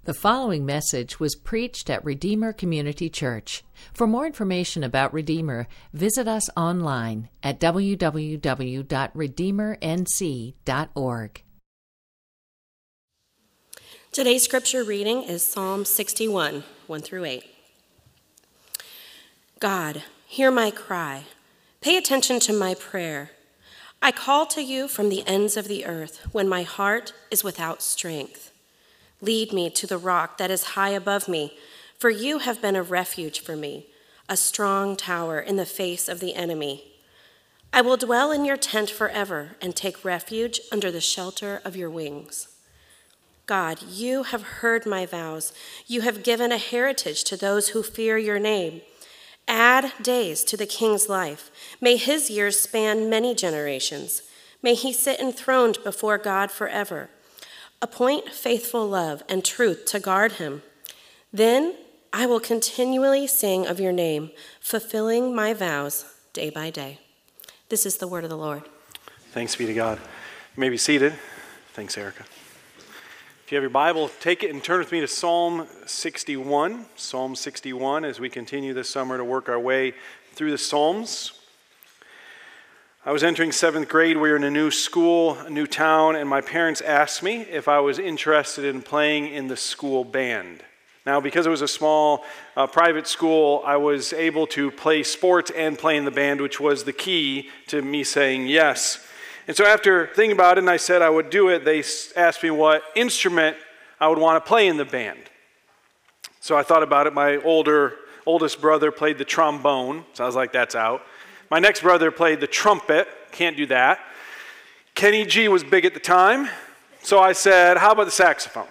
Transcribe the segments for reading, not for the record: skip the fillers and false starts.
The following message was preached at Redeemer Community Church. For more information about Redeemer, visit us online at www.redeemernc.org. Today's scripture reading is Psalm 61, 1 through 8. God, hear my cry. Pay attention to my prayer. I call to you from the ends of the earth when my heart is without strength. Lead me to the rock that is high above me, for you have been a refuge for me, a strong tower in the face of the enemy. I will dwell in your tent forever and take refuge under the shelter of your wings. God, you have heard my vows. You have given a heritage to those who fear your name. Add days to the king's life. May his years span many generations. May he sit enthroned before God forever. Appoint faithful love and truth to guard him. Then I will continually sing of your name, fulfilling my vows day by day. This is the word of the Lord. Thanks be to God. You may be seated. Thanks, Erica. If you have your Bible, take it and turn with me to Psalm 61. Psalm 61 as we continue this summer to work our way through the Psalms. I was entering 7th grade. We were in a new school, a new town, and my parents asked me if I was interested in playing in the school band. Now, because it was a small private school, I was able to play sports and play in the band, which was the key to me saying yes. And so after thinking about it and I said I would do it, they asked me what instrument I would want to play in the band. So I thought about it. My oldest brother played the trombone, so I was like, that's out. My next brother played the trumpet. Can't do that. Kenny G was big at the time. So I said, how about the saxophone?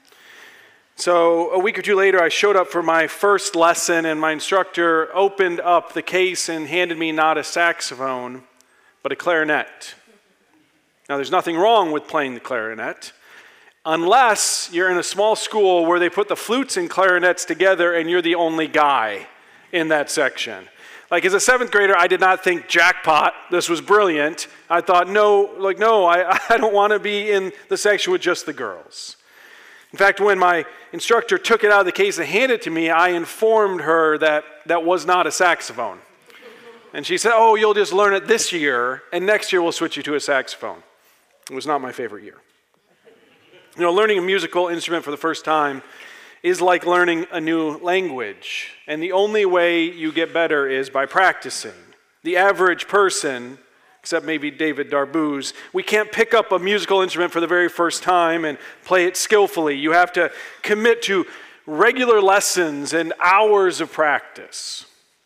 So a week or two later, I showed up for my first lesson, and my instructor opened up the case and handed me not a saxophone, but a clarinet. Now, there's nothing wrong with playing the clarinet, unless you're in a small school where they put the flutes and clarinets together and you're the only guy in that section. Like, as a 7th grader, I did not think jackpot, this was brilliant. I thought, I don't want to be in the section with just the girls. In fact, when my instructor took it out of the case and handed it to me, I informed her that that was not a saxophone. And she said, oh, you'll just learn it this year, and next year we'll switch you to a saxophone. It was not my favorite year. You know, learning a musical instrument for the first time is like learning a new language. And the only way you get better is by practicing. The average person, except maybe David Darbouze, we can't pick up a musical instrument for the very first time and play it skillfully. You have to commit to regular lessons and hours of practice.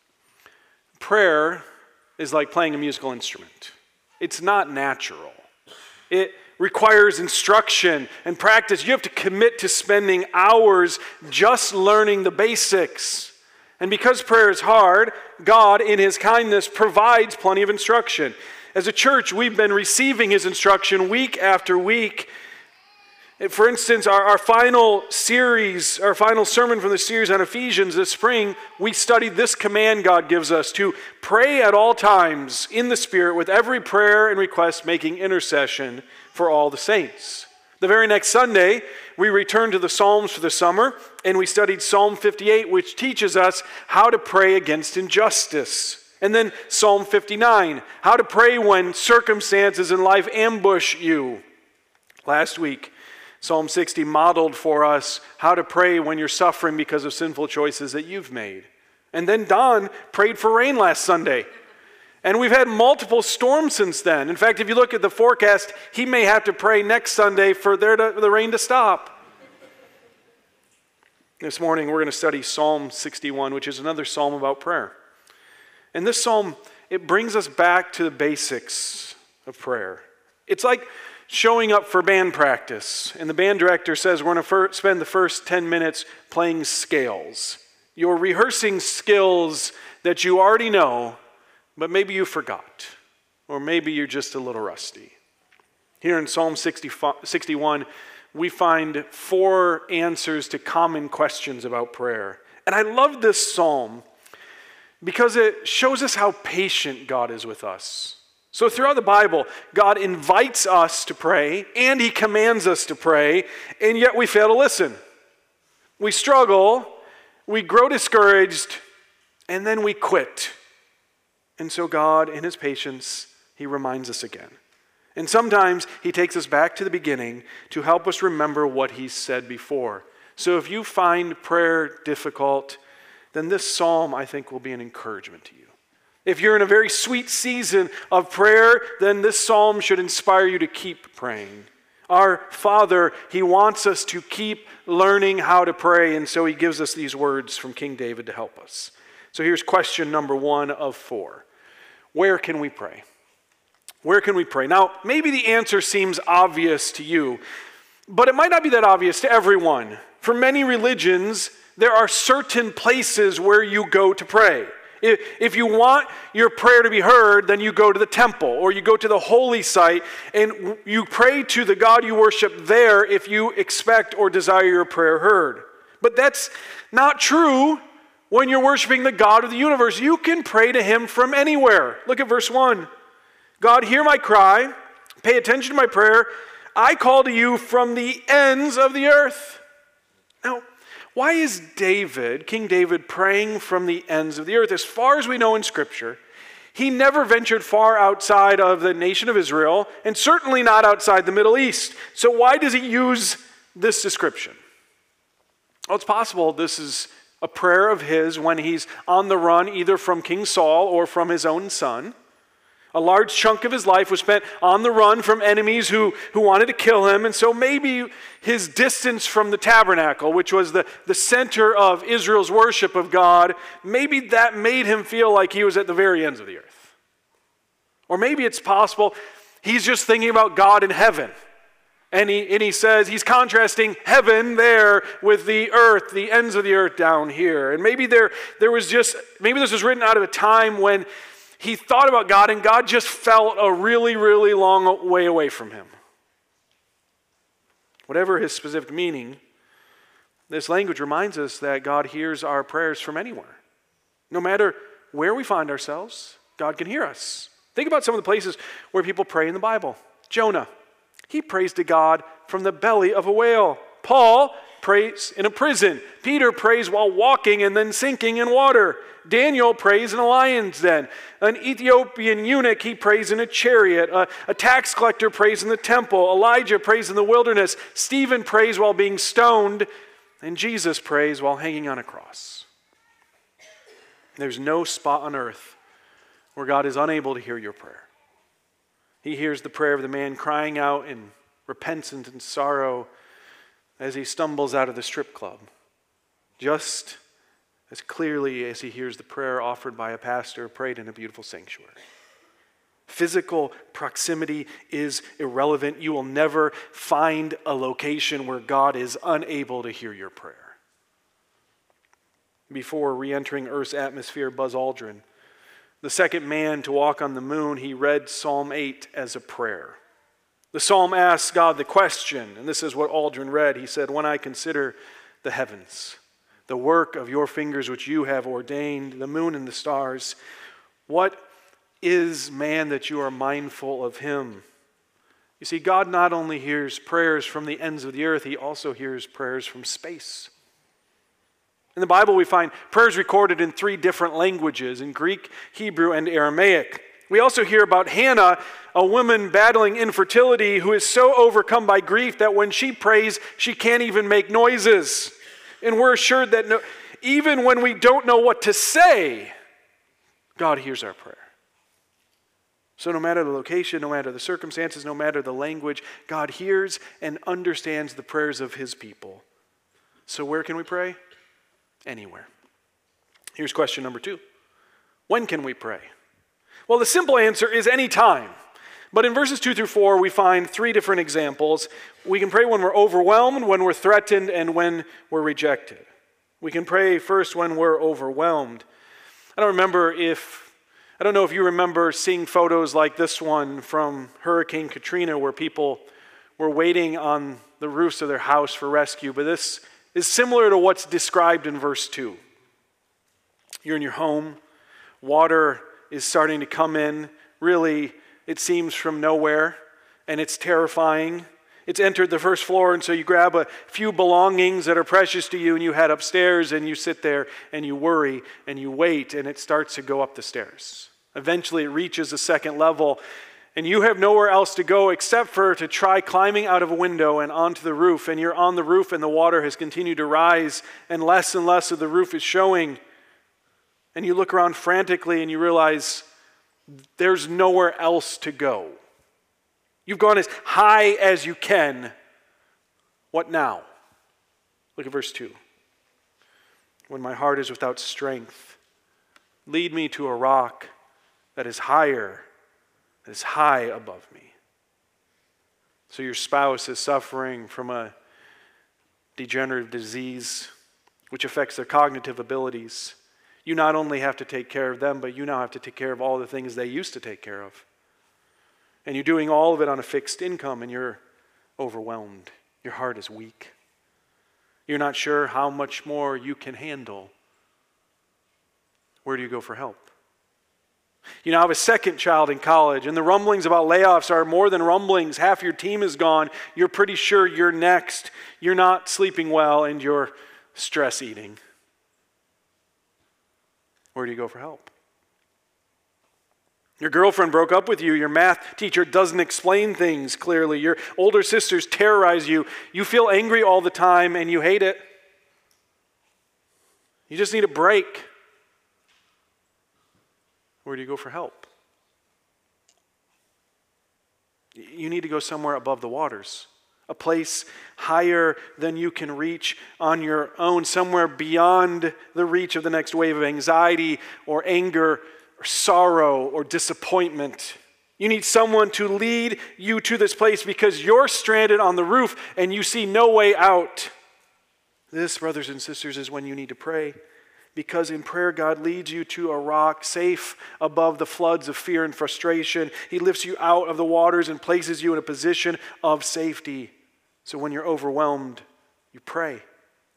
Prayer is like playing a musical instrument. It's not natural. It requires instruction and practice. You have to commit to spending hours just learning the basics. And because prayer is hard, God, in his kindness, provides plenty of instruction. As a church, we've been receiving his instruction week after week. For instance, our final sermon from the series on Ephesians this spring, we studied this command God gives us to pray at all times in the Spirit with every prayer and request making intercession for all the saints. The very next Sunday, we returned to the Psalms for the summer, and we studied Psalm 58, which teaches us how to pray against injustice. And then Psalm 59, how to pray when circumstances in life ambush you. Last week, Psalm 60 modeled for us how to pray when you're suffering because of sinful choices that you've made. And then Don prayed for rain last Sunday. And we've had multiple storms since then. In fact, if you look at the forecast, he may have to pray next Sunday for the rain to stop. This morning, we're going to study Psalm 61, which is another psalm about prayer. And this psalm, it brings us back to the basics of prayer. It's like showing up for band practice. And the band director says, we're going to spend the first 10 minutes playing scales. You're rehearsing skills that you already know, but maybe you forgot, or maybe you're just a little rusty. Here in Psalm 61, we find 4 answers to common questions about prayer. And I love this psalm because it shows us how patient God is with us. So throughout the Bible, God invites us to pray, and he commands us to pray, and yet we fail to listen. We struggle, we grow discouraged, and then we quit. And so God, in his patience, he reminds us again. And sometimes he takes us back to the beginning to help us remember what he said before. So if you find prayer difficult, then this psalm, I think, will be an encouragement to you. If you're in a very sweet season of prayer, then this psalm should inspire you to keep praying. Our Father, he wants us to keep learning how to pray, and so he gives us these words from King David to help us. So here's question number 1 of 4. Where can we pray? Where can we pray? Now, maybe the answer seems obvious to you, but it might not be that obvious to everyone. For many religions, there are certain places where you go to pray. If you want your prayer to be heard, then you go to the temple or you go to the holy site and you pray to the God you worship there if you expect or desire your prayer heard. But that's not true when you're worshiping the God of the universe. You can pray to him from anywhere. Look at verse 1. God, hear my cry. Pay attention to my prayer. I call to you from the ends of the earth. Now, why is King David, praying from the ends of the earth? As far as we know in Scripture, he never ventured far outside of the nation of Israel, and certainly not outside the Middle East. So why does he use this description? Well, it's possible this is a prayer of his when he's on the run, either from King Saul or from his own son. A large chunk of his life was spent on the run from enemies who wanted to kill him. And so maybe his distance from the tabernacle, which was the center of Israel's worship of God, maybe that made him feel like he was at the very ends of the earth. Or maybe it's possible he's just thinking about God in heaven. And he says he's contrasting heaven there with the earth, the ends of the earth down here. And maybe maybe this was written out of a time when he thought about God, and God just felt a really, really long way away from him. Whatever his specific meaning, this language reminds us that God hears our prayers from anywhere. No matter where we find ourselves, God can hear us. Think about some of the places where people pray in the Bible. Jonah, he prays to God from the belly of a whale. Paul prays in a prison. Peter prays while walking and then sinking in water. Daniel prays in a lion's den. An Ethiopian eunuch, he prays in a chariot. A tax collector prays in the temple. Elijah prays in the wilderness. Stephen prays while being stoned. And Jesus prays while hanging on a cross. There's no spot on earth where God is unable to hear your prayer. He hears the prayer of the man crying out in repentance and sorrow as he stumbles out of the strip club, just as clearly as he hears the prayer offered by a pastor prayed in a beautiful sanctuary. Physical proximity is irrelevant. You will never find a location where God is unable to hear your prayer. Before re-entering Earth's atmosphere, Buzz Aldrin, the second man to walk on the moon, he read Psalm 8 as a prayer. The psalm asks God the question, and this is what Aldrin read. He said, "When I consider the heavens, the work of your fingers which you have ordained, the moon and the stars, what is man that you are mindful of him?" You see, God not only hears prayers from the ends of the earth, he also hears prayers from space. In the Bible, we find prayers recorded in 3 different languages, in Greek, Hebrew, and Aramaic. We also hear about Hannah, a woman battling infertility who is so overcome by grief that when she prays, she can't even make noises. And we're assured that even when we don't know what to say, God hears our prayer. So no matter the location, no matter the circumstances, no matter the language, God hears and understands the prayers of his people. So where can we pray? Anywhere. Here's question number 2. When can we pray? Well, the simple answer is any time. But in verses 2 through 4, we find 3 different examples. We can pray when we're overwhelmed, when we're threatened, and when we're rejected. We can pray first when we're overwhelmed. I don't know if you remember seeing photos like this one from Hurricane Katrina where people were waiting on the roofs of their house for rescue, but this is similar to what's described in verse 2. You're in your home, water is starting to come in, really, it seems from nowhere, and it's terrifying. It's entered the first floor, and so you grab a few belongings that are precious to you and you head upstairs and you sit there and you worry and you wait and it starts to go up the stairs. Eventually it reaches the second level and you have nowhere else to go except for to try climbing out of a window and onto the roof, and you're on the roof and the water has continued to rise and less of the roof is showing. And you look around frantically and you realize there's nowhere else to go. You've gone as high as you can. What now? Look at verse 2. When my heart is without strength, lead me to a rock that is higher, that is high above me. So your spouse is suffering from a degenerative disease which affects their cognitive abilities. You not only have to take care of them, but you now have to take care of all the things they used to take care of. And you're doing all of it on a fixed income and you're overwhelmed. Your heart is weak. You're not sure how much more you can handle. Where do you go for help? You now have a second child in college and the rumblings about layoffs are more than rumblings. Half your team is gone. You're pretty sure you're next. You're not sleeping well and you're stress eating. Where do you go for help? Your girlfriend broke up with you. Your math teacher doesn't explain things clearly. Your older sisters terrorize you. You feel angry all the time and you hate it. You just need a break. Where do you go for help? You need to go somewhere above the waters. A place higher than you can reach on your own. Somewhere beyond the reach of the next wave of anxiety or anger or sorrow or disappointment. You need someone to lead you to this place because you're stranded on the roof and you see no way out. This, brothers and sisters, is when you need to pray. Because in prayer, God leads you to a rock safe above the floods of fear and frustration. He lifts you out of the waters and places you in a position of safety. So when you're overwhelmed, you pray.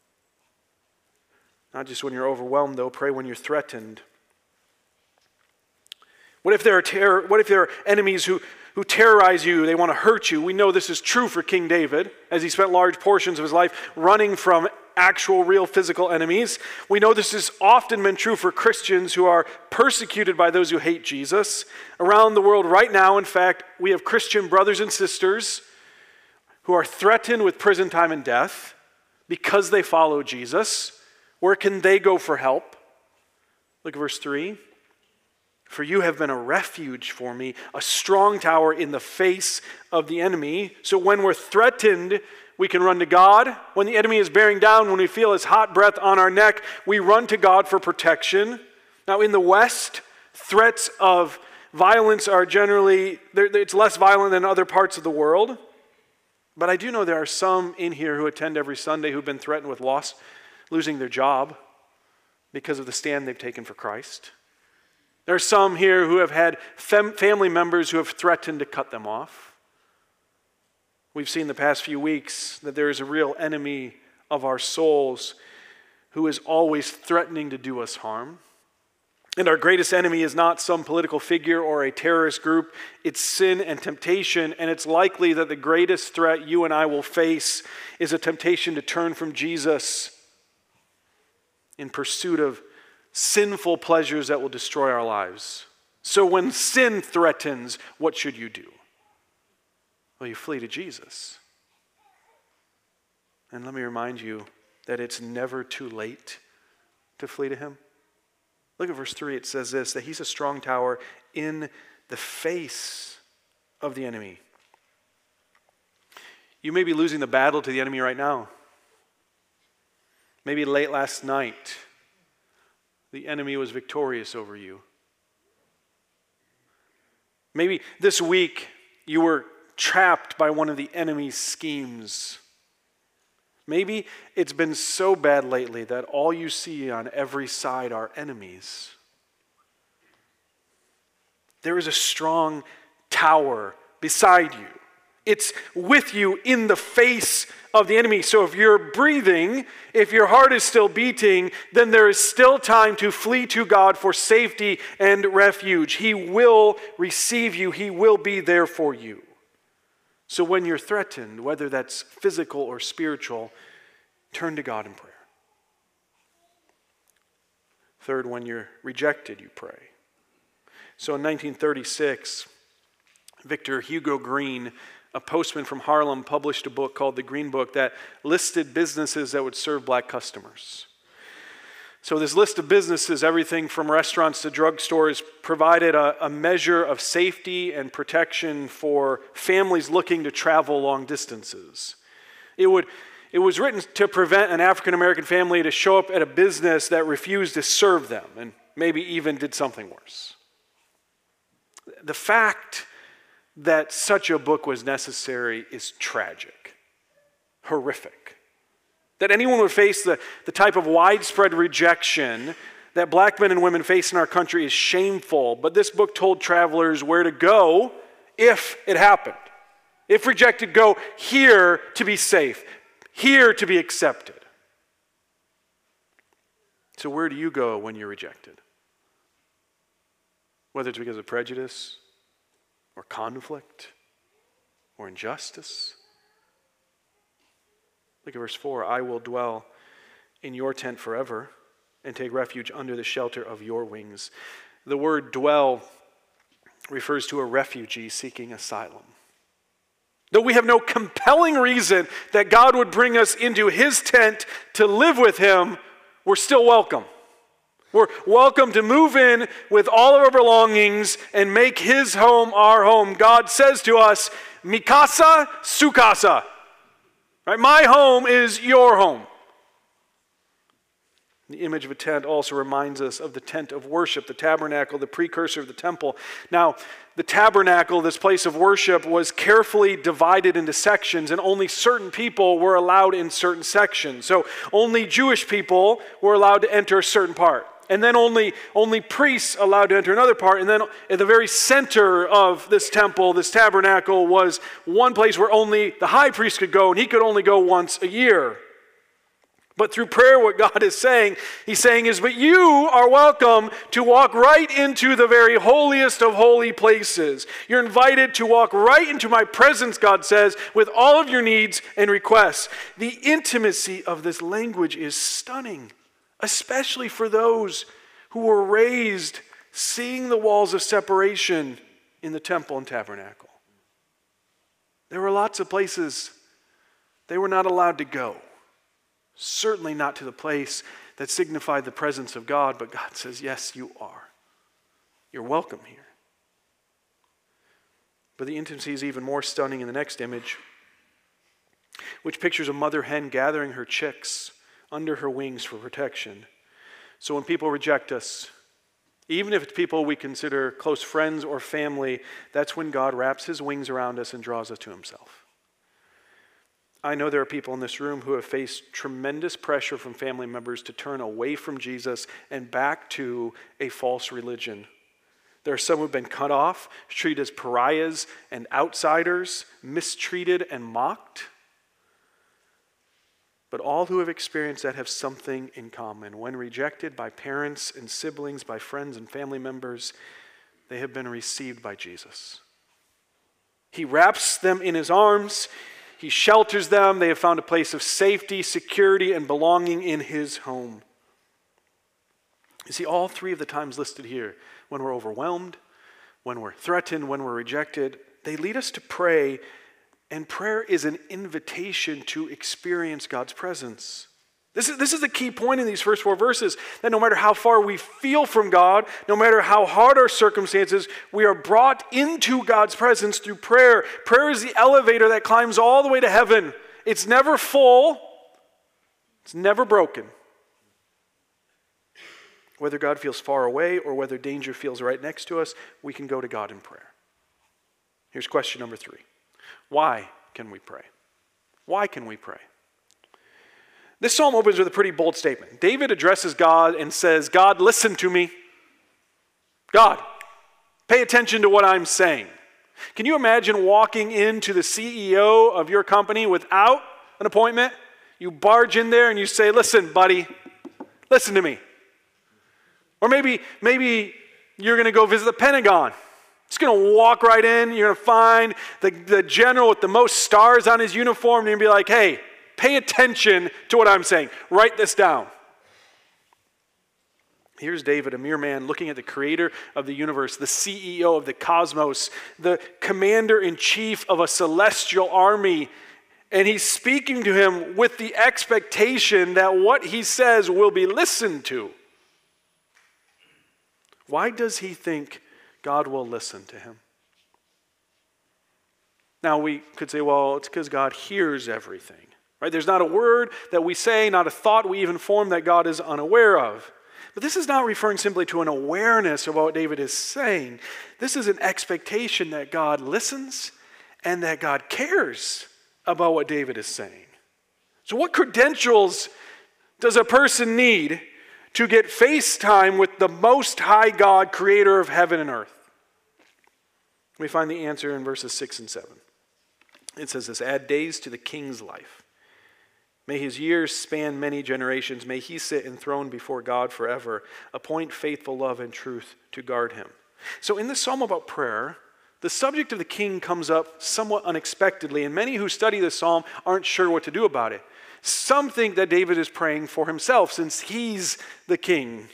Not just when you're overwhelmed, though. Pray when you're threatened. What if there are enemies who terrorize you? They want to hurt you. We know this is true for King David, as he spent large portions of his life running from actual, real, physical enemies. We know this has often been true for Christians who are persecuted by those who hate Jesus. Around the world right now, in fact, we have Christian brothers and sisters who are threatened with prison time and death because they follow Jesus. Where can they go for help? Look at verse 3. For you have been a refuge for me, a strong tower in the face of the enemy. So when we're threatened, we can run to God. When the enemy is bearing down, when we feel his hot breath on our neck, we run to God for protection. Now in the West, threats of violence are generally, it's less violent than other parts of the world. But I do know there are some in here who attend every Sunday who've been threatened with loss, losing their job because of the stand they've taken for Christ. There are some here who have had family members who have threatened to cut them off. We've seen the past few weeks that there is a real enemy of our souls who is always threatening to do us harm. And our greatest enemy is not some political figure or a terrorist group. It's sin and temptation, and it's likely that the greatest threat you and I will face is a temptation to turn from Jesus in pursuit of sinful pleasures that will destroy our lives. So when sin threatens, what should you do? Well, you flee to Jesus. And let me remind you that it's never too late to flee to him. Look at verse 3. It says this, that he's a strong tower in the face of the enemy. You may be losing the battle to the enemy right now. Maybe late last night, the enemy was victorious over you. Maybe this week you were trapped by one of the enemy's schemes. Maybe it's been so bad lately that all you see on every side are enemies. There is a strong tower beside you. It's with you in the face of the enemy. So if you're breathing, if your heart is still beating, then there is still time to flee to God for safety and refuge. He will receive you. He will be there for you. So when you're threatened, whether that's physical or spiritual, turn to God in prayer. Third, when you're rejected, you pray. So in 1936, Victor Hugo Green, a postman from Harlem, published a book called The Green Book that listed businesses that would serve black customers. So this list of businesses, everything from restaurants to drugstores, provided a measure of safety and protection for families looking to travel long distances. It was written to prevent an African-American family to show up at a business that refused to serve them and maybe even did something worse. The fact that such a book was necessary is tragic, horrific. That anyone would face the type of widespread rejection that black men and women face in our country is shameful, but this book told travelers where to go if it happened. If rejected, go here to be safe, here to be accepted. So where do you go when you're rejected? Whether it's because of prejudice or conflict or injustice. Look at verse 4. I will dwell in your tent forever and take refuge under the shelter of your wings. The word dwell refers to a refugee seeking asylum. Though we have no compelling reason that God would bring us into his tent to live with him, we're still welcome. We're welcome to move in with all of our belongings and make his home our home. God says to us, Mi casa, su casa. Right? My home is your home. The image of a tent also reminds us of the tent of worship, the tabernacle, the precursor of the temple. Now, the tabernacle, this place of worship, was carefully divided into sections, and only certain people were allowed in certain sections. So only Jewish people were allowed to enter a certain part. And then only priests allowed to enter another part. And then at the very center of this temple, this tabernacle, was one place where only the high priest could go, and he could only go once a year. But through prayer, what God is saying, he's saying is, but you are welcome to walk right into the very holiest of holy places. You're invited to walk right into my presence, God says, with all of your needs and requests. The intimacy of this language is stunning, especially for those who were raised seeing the walls of separation in the temple and tabernacle. There were lots of places they were not allowed to go. Certainly not to the place that signified the presence of God, but God says, yes, you are. You're welcome here. But the intimacy is even more stunning in the next image, which pictures a mother hen gathering her chicks under her wings for protection. So when people reject us, even if it's people we consider close friends or family, that's when God wraps his wings around us and draws us to himself. I know there are people in this room who have faced tremendous pressure from family members to turn away from Jesus and back to a false religion. There are some who have been cut off, treated as pariahs and outsiders, mistreated and mocked. But all who have experienced that have something in common. When rejected by parents and siblings, by friends and family members, they have been received by Jesus. He wraps them in his arms. He shelters them. They have found a place of safety, security, and belonging in his home. You see, all three of the times listed here, when we're overwhelmed, when we're threatened, when we're rejected, they lead us to pray, and prayer is an invitation to experience God's presence. This is the key point in these first four verses, that no matter how far we feel from God, no matter how hard our circumstances, we are brought into God's presence through prayer. Prayer is the elevator that climbs all the way to heaven. It's never full. It's never broken. Whether God feels far away or whether danger feels right next to us, we can go to God in prayer. Here's question number 3. Why can we pray? Why can we pray? This psalm opens with a pretty bold statement. David addresses God and says, God, listen to me. God, pay attention to what I'm saying. Can you imagine walking into the CEO of your company without an appointment? You barge in there and you say, listen, buddy, listen to me. Or maybe you're going to go visit the Pentagon It's going to walk right in. You're going to find the general with the most stars on his uniform, and you're going to be like, hey, pay attention to what I'm saying. Write this down. Here's David, a mere man, looking at the creator of the universe, the CEO of the cosmos, the commander-in-chief of a celestial army, and he's speaking to him with the expectation that what he says will be listened to. Why does he think God will listen to him? Now we could say, well, it's because God hears everything, right? There's not a word that we say, not a thought we even form that God is unaware of. But this is not referring simply to an awareness of what David is saying. This is an expectation that God listens and that God cares about what David is saying. So what credentials does a person need to get face time with the Most High God, creator of heaven and earth? We find the answer in verses 6 and 7. It says this, add days to the king's life. May his years span many generations. May he sit enthroned before God forever. Appoint faithful love and truth to guard him. So in this psalm about prayer, the subject of the king comes up somewhat unexpectedly, and many who study this psalm aren't sure what to do about it. Some think that David is praying for himself since he's the king.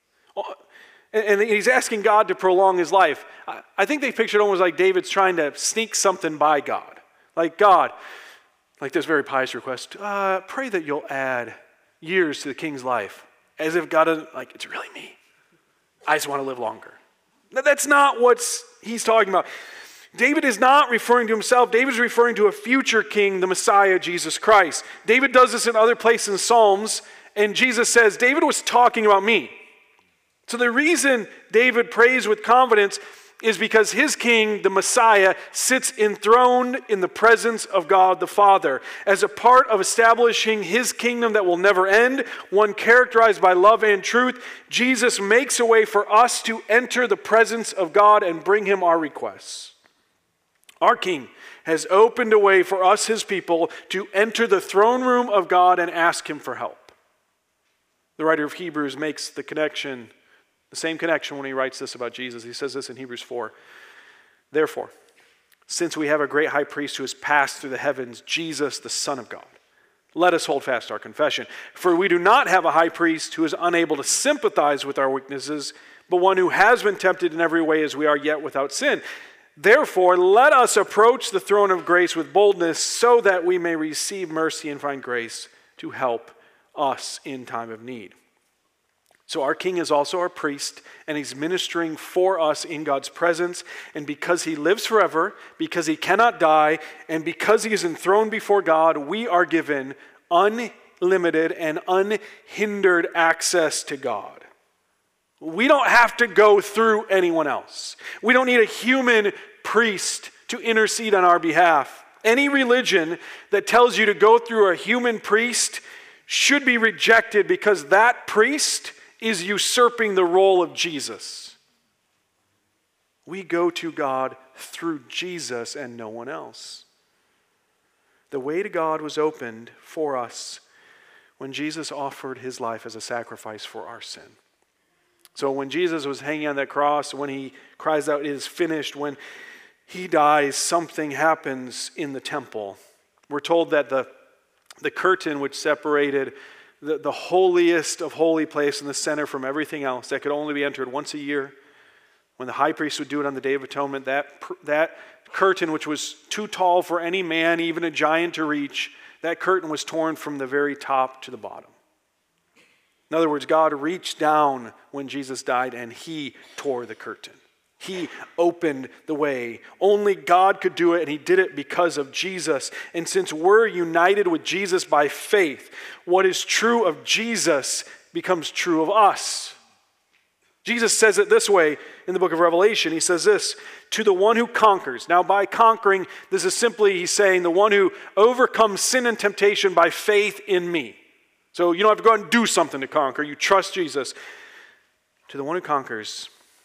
And he's asking God to prolong his life. I think they pictured almost like David's trying to sneak something by God. Like, God, like this very pious request, pray that you'll add years to the king's life. As if God doesn't, like, it's really me. I just want to live longer. That's not what he's talking about. David is not referring to himself. David is referring to a future king, the Messiah, Jesus Christ. David does this in other places in Psalms, and Jesus says, David was talking about me. So the reason David prays with confidence is because his king, the Messiah, sits enthroned in the presence of God the Father. As a part of establishing his kingdom that will never end, one characterized by love and truth, Jesus makes a way for us to enter the presence of God and bring him our requests. Our king has opened a way for us, his people, to enter the throne room of God and ask him for help. The writer of Hebrews makes the connection, the same connection when he writes this about Jesus. He says this in Hebrews 4. Therefore, since we have a great high priest who has passed through the heavens, Jesus, the Son of God, let us hold fast our confession. For we do not have a high priest who is unable to sympathize with our weaknesses, but one who has been tempted in every way as we are, yet without sin. Therefore, let us approach the throne of grace with boldness so that we may receive mercy and find grace to help us in time of need. So our king is also our priest, and he's ministering for us in God's presence. And because he lives forever, because he cannot die, and because he is enthroned before God, we are given unlimited and unhindered access to God. We don't have to go through anyone else. We don't need a human priest to intercede on our behalf. Any religion that tells you to go through a human priest should be rejected because that priest is usurping the role of Jesus. We go to God through Jesus and no one else. The way to God was opened for us when Jesus offered his life as a sacrifice for our sin. So when Jesus was hanging on that cross, when he cries out, it is finished, when he dies, something happens in the temple. We're told that the curtain which separated the holiest of holy place in the center from everything else that could only be entered once a year, when the high priest would do it on the Day of Atonement, that curtain, which was too tall for any man, even a giant, to reach, that curtain was torn from the very top to the bottom. In other words, God reached down when Jesus died and he tore the curtain. He opened the way. Only God could do it, and he did it because of Jesus. And since we're united with Jesus by faith, what is true of Jesus becomes true of us. Jesus says it this way in the book of Revelation. He says this, to the one who conquers. Now by conquering, this is simply, he's saying, the one who overcomes sin and temptation by faith in me. So you don't have to go out and do something to conquer. You trust Jesus. To the one who conquers,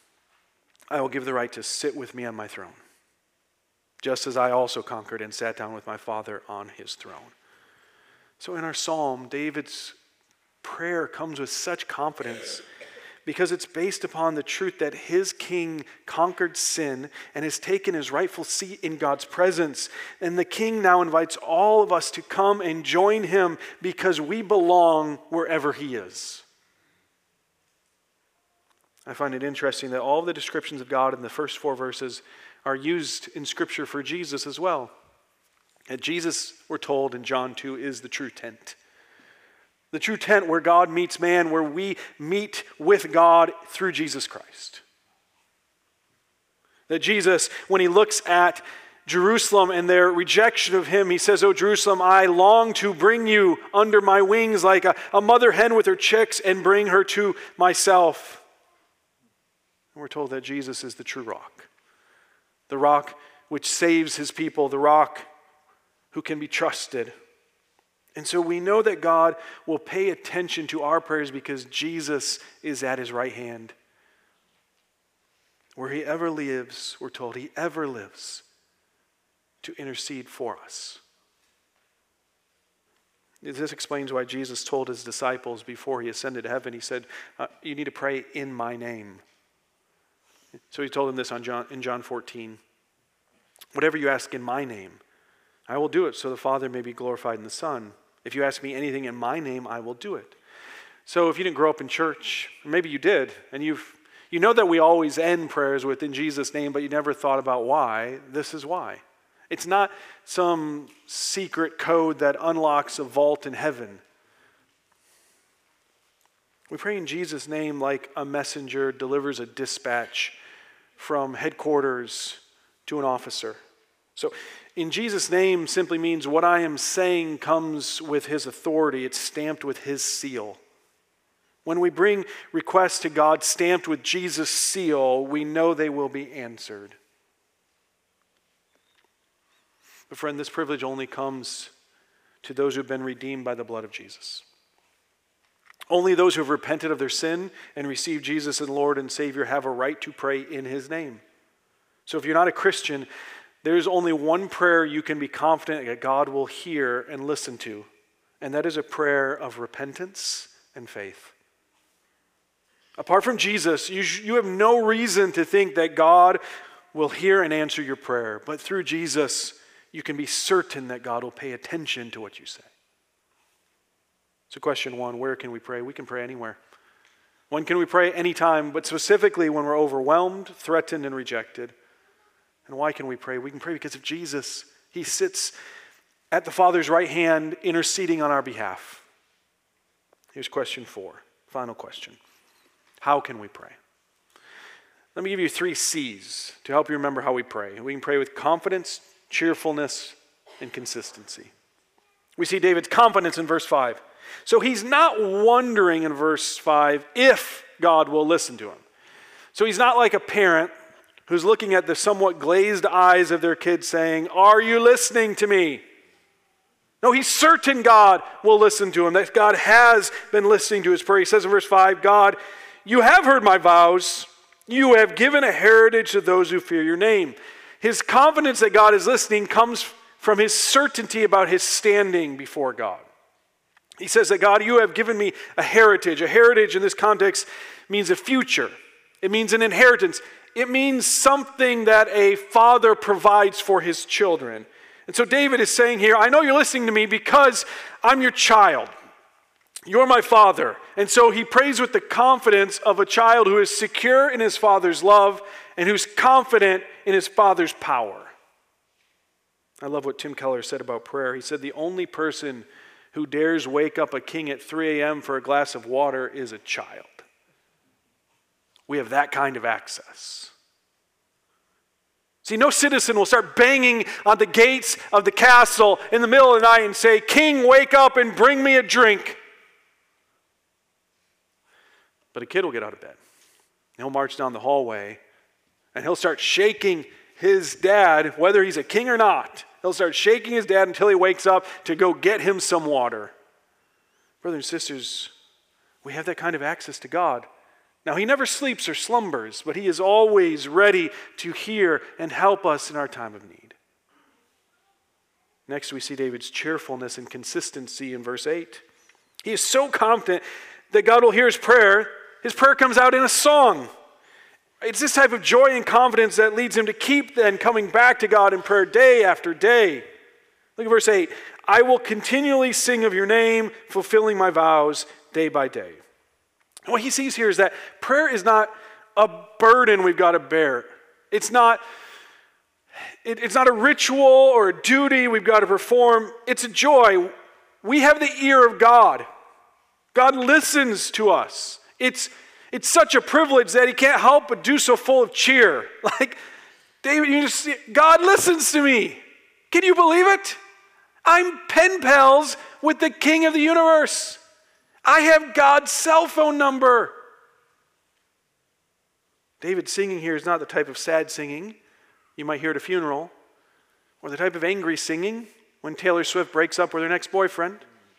I will give the right to sit with me on my throne, just as I also conquered and sat down with my Father on his throne. So in our psalm, David's prayer comes with such confidence because it's based upon the truth that his king conquered sin and has taken his rightful seat in God's presence. And the king now invites all of us to come and join him because we belong wherever he is. I find it interesting that all of the descriptions of God in the first 4 verses are used in Scripture for Jesus as well. And Jesus, we're told in John 2, is the true tent. The true tent where God meets man, where we meet with God through Jesus Christ. That Jesus, when he looks at Jerusalem and their rejection of him, he says, "O Jerusalem, I long to bring you under my wings like a mother hen with her chicks and bring her to myself." And we're told that Jesus is the true rock. The rock which saves his people, the rock who can be trusted. And so we know that God will pay attention to our prayers because Jesus is at his right hand. Where he ever lives, we're told he ever lives to intercede for us. This explains why Jesus told his disciples before he ascended to heaven, he said, you need to pray in my name. So he told them this in John 14. "Whatever you ask in my name, I will do it so the Father may be glorified in the Son. If you ask me anything in my name, I will do it." So if you didn't grow up in church, or maybe you did, and you know that we always end prayers with "in Jesus' name," but you never thought about why. This is why. It's not some secret code that unlocks a vault in heaven. We pray in Jesus' name like a messenger delivers a dispatch from headquarters to an officer. So in Jesus' name simply means what I am saying comes with his authority. It's stamped with his seal. When we bring requests to God stamped with Jesus' seal, we know they will be answered. But friend, this privilege only comes to those who have been redeemed by the blood of Jesus. Only those who have repented of their sin and received Jesus as Lord and Savior have a right to pray in his name. So if you're not a Christian, there's only one prayer you can be confident that God will hear and listen to, and that is a prayer of repentance and faith. Apart from Jesus, you have no reason to think that God will hear and answer your prayer, but through Jesus, you can be certain that God will pay attention to what you say. So question 1, where can we pray? We can pray anywhere. When can we pray? Anytime, but specifically when we're overwhelmed, threatened, and rejected. And why can we pray? We can pray because of Jesus. He sits at the Father's right hand interceding on our behalf. Here's question 4, final question. How can we pray? Let me give you 3 C's to help you remember how we pray. We can pray with confidence, cheerfulness, and consistency. We see David's confidence in verse 5. So he's not wondering in verse 5 if God will listen to him. So he's not like a parent who's looking at the somewhat glazed eyes of their kid saying, "Are you listening to me?" No, he's certain God will listen to him, that God has been listening to his prayer. He says in verse 5, "God, you have heard my vows. You have given a heritage to those who fear your name." His confidence that God is listening comes from his certainty about his standing before God. He says that, "God, you have given me a heritage." A heritage in this context means a future. It means an inheritance. It means something that a father provides for his children. And so David is saying here, I know you're listening to me because I'm your child. You're my father. And so he prays with the confidence of a child who is secure in his father's love and who's confident in his father's power. I love what Tim Keller said about prayer. He said, the only person who dares wake up a king at 3 a.m. for a glass of water is a child. We have that kind of access. See, no citizen will start banging on the gates of the castle in the middle of the night and say, "King, wake up and bring me a drink." But a kid will get out of bed. He'll march down the hallway and he'll start shaking his dad, whether he's a king or not. He'll start shaking his dad until he wakes up to go get him some water. Brothers and sisters, we have that kind of access to God. Now, he never sleeps or slumbers, but he is always ready to hear and help us in our time of need. Next, we see David's cheerfulness and consistency in verse 8. He is so confident that God will hear his prayer His prayer comes out in a song. It's this type of joy and confidence that leads him to keep then coming back to God in prayer day after day. Look at verse 8. I will continually sing of your name, fulfilling my vows day by day. And what he sees here is that prayer is not a burden we've got to bear. It's not a ritual or a duty we've got to perform. It's a joy. We have the ear of God. God listens to us. It's such a privilege that he can't help but do so full of cheer. Like, David, you just see, God listens to me. Can you believe it? I'm pen pals with the King of the universe. I have God's cell phone number. David's singing here is not the type of sad singing you might hear at a funeral, or the type of angry singing when Taylor Swift breaks up with her next boyfriend.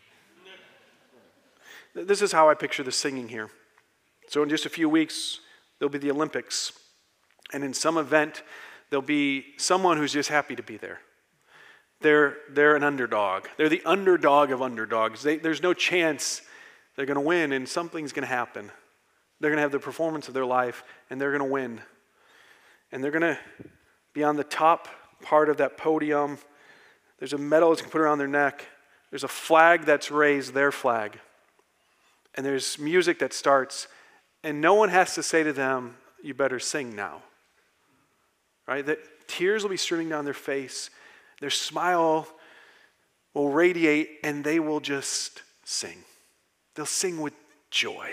This is how I picture the singing here. So in just a few weeks, there'll be the Olympics. And in some event, there'll be someone who's just happy to be there. They're an underdog. They're the underdog of underdogs. There's no chance they're going to win, and something's going to happen. They're going to have the performance of their life, and they're going to win. And they're going to be on the top part of that podium. There's a medal that's put around their neck. There's a flag that's raised, their flag. And there's music that starts, and no one has to say to them, you better sing now. Right? The tears will be streaming down their face. Their smile will radiate, and they will just sing. They'll sing with joy.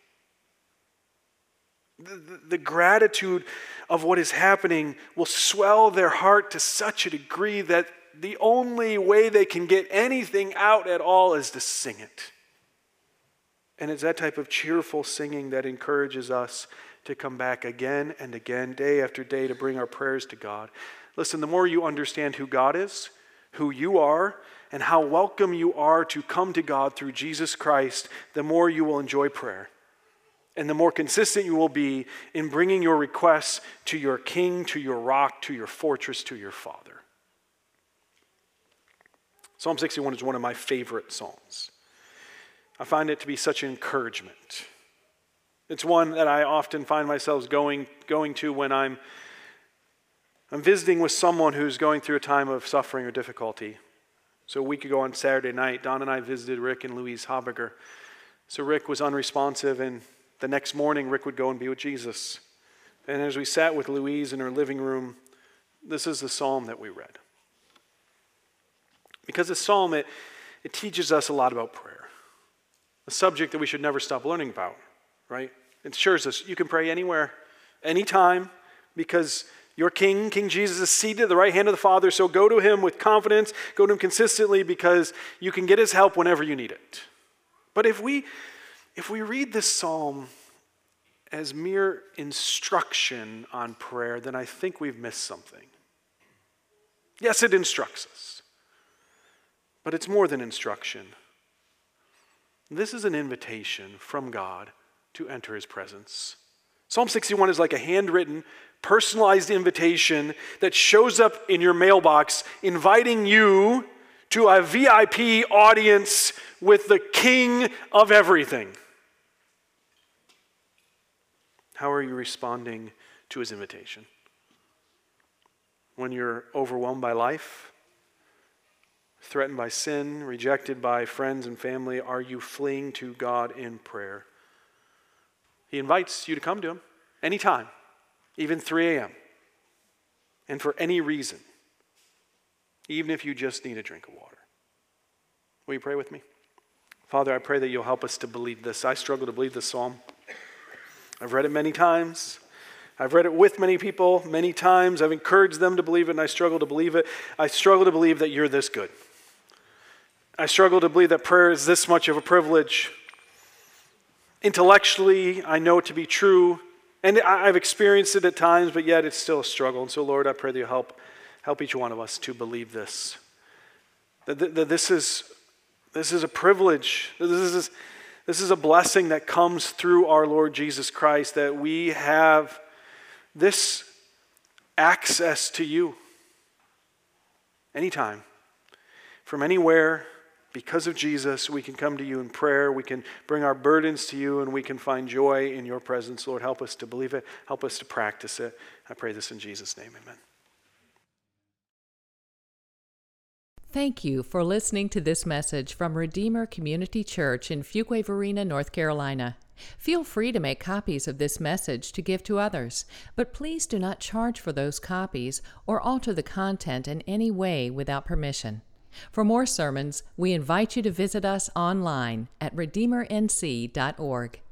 The gratitude of what is happening will swell their heart to such a degree that the only way they can get anything out at all is to sing it. And it's that type of cheerful singing that encourages us to come back again and again, day after day, to bring our prayers to God. Listen, the more you understand who God is, who you are, and how welcome you are to come to God through Jesus Christ, the more you will enjoy prayer. And the more consistent you will be in bringing your requests to your King, to your rock, to your fortress, to your Father. Psalm 61 is one of my favorite psalms. I find it to be such an encouragement. It's one that I often find myself going to when I'm visiting with someone who's going through a time of suffering or difficulty. So a week ago on Saturday night, Don and I visited Rick and Louise Habiger. So Rick was unresponsive, and the next morning Rick would go and be with Jesus. And as we sat with Louise in her living room, this is the psalm that we read. Because this psalm, it teaches us a lot about prayer. A subject that we should never stop learning about, right? It assures us you can pray anywhere, anytime, because your King, King Jesus, is seated at the right hand of the Father, so go to him with confidence, go to him consistently, because you can get his help whenever you need it. But if we read this psalm as mere instruction on prayer, then I think we've missed something. Yes, it instructs us, but it's more than instruction. This is an invitation from God to enter his presence. Psalm 61 is like a handwritten, personalized invitation that shows up in your mailbox, inviting you to a VIP audience with the King of everything. How are you responding to his invitation? When you're overwhelmed by life, threatened by sin, rejected by friends and family, are you fleeing to God in prayer? He invites you to come to him anytime, even 3 a.m., and for any reason, even if you just need a drink of water. Will you pray with me? Father, I pray that you'll help us to believe this. I struggle to believe this psalm. I've read it many times. I've read it with many people many times. I've encouraged them to believe it, and I struggle to believe it. I struggle to believe that you're this good. I struggle to believe that prayer is this much of a privilege. Intellectually, I know it to be true, and I've experienced it at times, but yet it's still a struggle. And so, Lord, I pray that you'll help each one of us to believe this. That this is a privilege. This is a blessing that comes through our Lord Jesus Christ, that we have this access to you anytime, from anywhere, Because of Jesus, we can come to you in prayer, we can bring our burdens to you, and we can find joy in your presence. Lord, help us to believe it, help us to practice it. I pray this in Jesus' name, amen. Thank you for listening to this message from Redeemer Community Church in Fuquay-Varina, North Carolina. Feel free to make copies of this message to give to others, but please do not charge for those copies or alter the content in any way without permission. For more sermons, we invite you to visit us online at redeemernc.org.